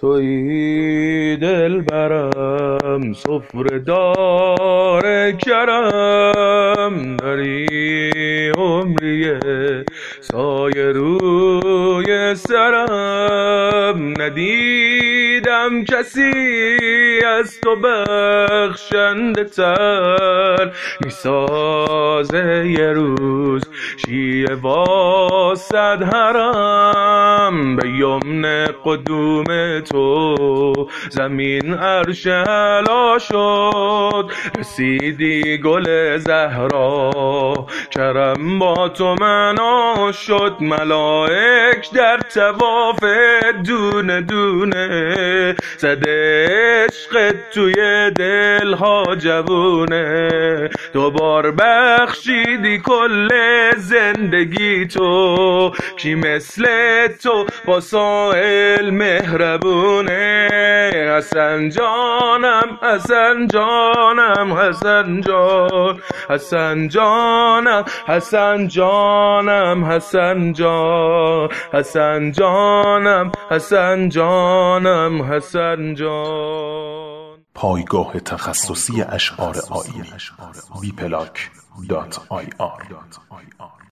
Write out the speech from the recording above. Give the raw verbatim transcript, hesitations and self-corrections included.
تویی دلبرم، سفره دار کرم، داری عمریه سایه روی سرم. ندیدم کسی از تو بخشنده تر، میسازه یه روز شیعه واسد حرم. به یمن قدوم تو زمین عرش علا شد، رسیدی گل زهرا کرم با تو منا شد. ملائک در طواف دونه دونه زده عشقت توی دلها جوونه. دوبار بخشیدی کل زندگی تو، کی مثل تو با سائل مهربونه. حسن جانم حسن جانم حسن جان، حسن جانم حسن جانم حسن جان، حسن جانم حسن جانم حسن جان. پایگاه تخصصی اشعار آیینی بی پلاک دات آی آر